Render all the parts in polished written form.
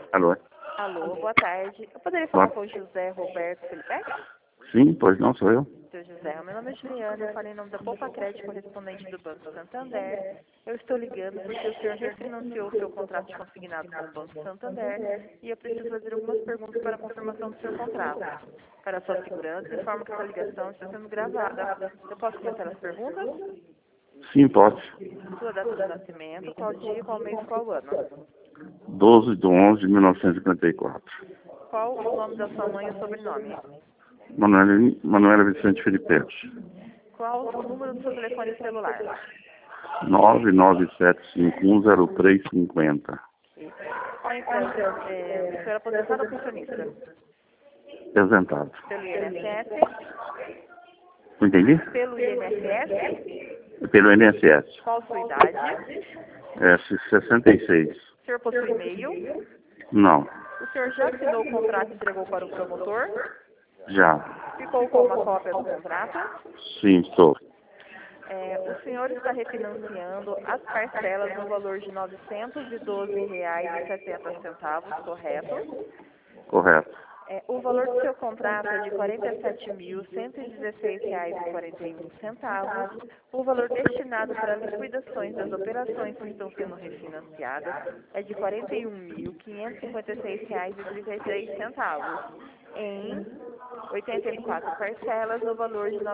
Alô? Alô, boa tarde. Eu poderia falar com o José Roberto Felipe? Sim, pois não, sou eu. Seu José, meu nome é Juliana, eu falei em nome da Poupa Crédito, correspondente do Banco Santander. Eu estou ligando porque o senhor refinanciou o seu contrato de consignado com o Banco Santander e eu preciso fazer algumas perguntas para a confirmação do seu contrato. Para a sua segurança, informo que essa ligação está sendo gravada. Eu posso começar as perguntas? Sim, pode. Sua data de nascimento, qual dia, qual mês, qual ano? 12/11/1954. Qual o nome da sua mãe e o sobrenome? Manuela Vicente Felipe. Qual o número do seu telefone celular? 997510350. Qual empresa? O senhor é aposentado ou pensionista? Apresentado. Pelo INSS? Não entendi? Pelo INSS? Pelo INSS. Qual sua idade? É 66. O senhor possui e-mail? Não. O senhor já assinou o contrato e entregou para o promotor? Já. Ficou com uma cópia do contrato? Sim, estou. O senhor está refinanciando as parcelas no valor de R$ 912,70, correto? Correto. O valor do seu contrato é de R$ 47.116,41. O valor destinado para liquidações das operações que estão sendo refinanciadas é de R$ 41.556,33 em 84 parcelas no valor de R$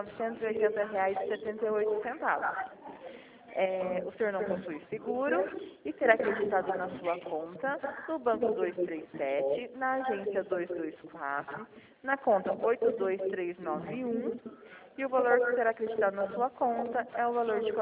980,78. O senhor não possui seguro e será acreditado na sua conta, no Banco 237, na agência 224, na conta 82391, e o valor que será acreditado na sua conta é o valor de R$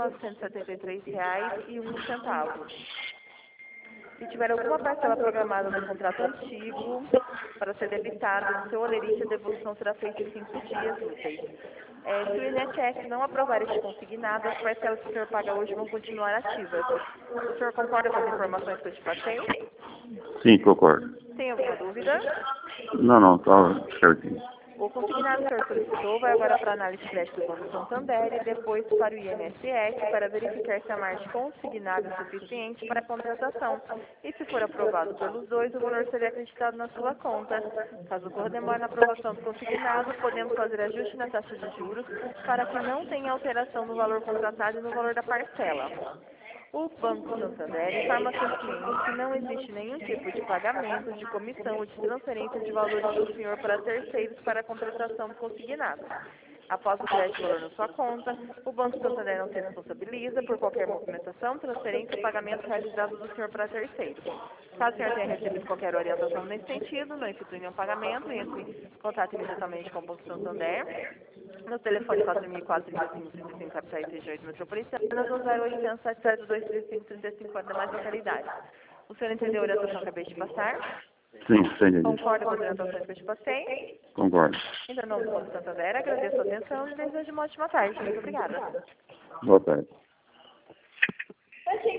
4.973,01. Se tiver alguma parcela programada do contrato antigo para ser debitada no seu holerite, a devolução será feita em 5 dias úteis. Se o INSS não aprovar este consignado, as parcelas que o senhor paga hoje vão continuar ativas. O senhor concorda com as informações que eu te passei? Sim, concordo. Tem alguma dúvida? Não, tá certinho. O consignado que o senhor solicitou vai agora para a análise de crédito do Banco Santander e depois para o INSS para verificar se a margem consignada é suficiente para a contratação. E se for aprovado pelos dois, o valor seria acreditado na sua conta. Caso ocorra demora na aprovação do consignado, podemos fazer ajuste na taxa de juros para que não tenha alteração no valor contratado e no valor da parcela. O Banco Santander informa seus clientes que não existe nenhum tipo de pagamento, de comissão ou de transferência de valores do senhor para terceiros para a contratação do consignado. Após o crédito valor na sua conta, o Banco Santander não se responsabiliza por qualquer movimentação, transferência ou pagamento realizado do senhor para terceiros. Caso o senhor tenha recebido qualquer orientação nesse sentido, não institui nenhum pagamento, entre em contato imediatamente com o Banco Santander no telefone 4.435 capitais e regiões metropolitanas ou 0800 77235 35 demais localidades. O senhor entendeu a orientação que acabei de passar? Sim, entendi. Concorda com as orientações que eu te passei? Concordo. Em nome do Banco Santander, agradeço a atenção e desejo uma ótima tarde. Muito obrigada. Boa tarde.